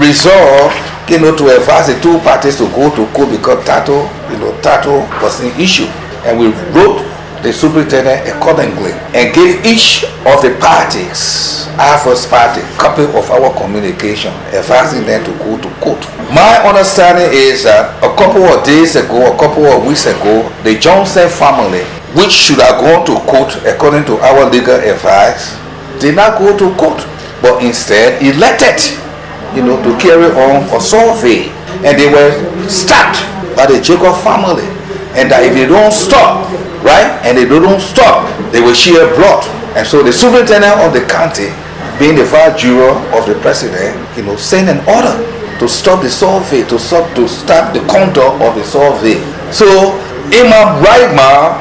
resolved, to advise the two parties to go to court because title was an issue, and we wrote the superintendent accordingly and gave each of the parties, our first party, copy of our communication advising them to go to court. My understanding is that a couple of days ago, a couple of weeks ago, the Johnson family, which should have gone to court according to our legal advice, did not go to court, but instead elected to carry on a survey, and they were stopped by the Jacob family, and that if they don't stop, right, and they don't stop, they will share blood. And so the superintendent of the county, being the vice juror of the president, sent an order to stop the survey, to stop the conduct of the survey. So in my right mind,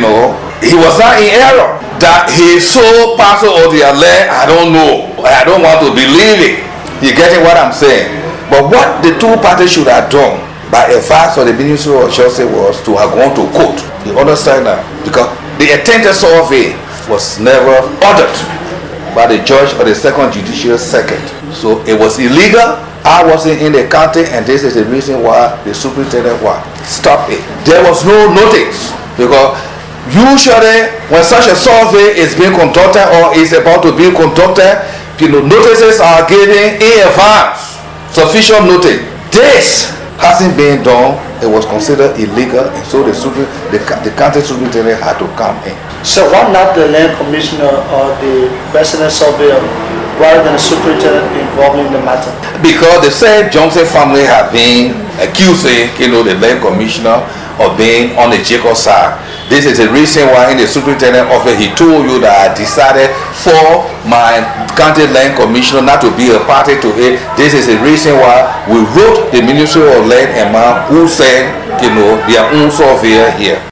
he was not in error. That he sold parcel of their land, I don't know. I don't want to believe it. You getting what I'm saying? But what the two parties should have done by advice of the Ministry of Justice was to have gone to court. You understand that? Because the attempted survey was never ordered by the judge of the Second Judicial Circuit. So it was illegal. I wasn't in the county, and this is the reason why the superintendent stopped it. There was no notice, because usually when such a survey is being conducted or is about to be conducted, notices are given in advance, sufficient notice. This hasn't been done. It was considered illegal, and so the county superintendent had to come in. So why not the land commissioner or the resident surveyor rather than the superintendent involved in the matter? Because the said Johnson family have been accusing the land commissioner of being on the Jacob side. This is the reason why in the superintendent office he told you that I decided for my county land commissioner not to be a party to it. This is the reason why we wrote the Ministry of Land and Mine, who said their own surveyor here.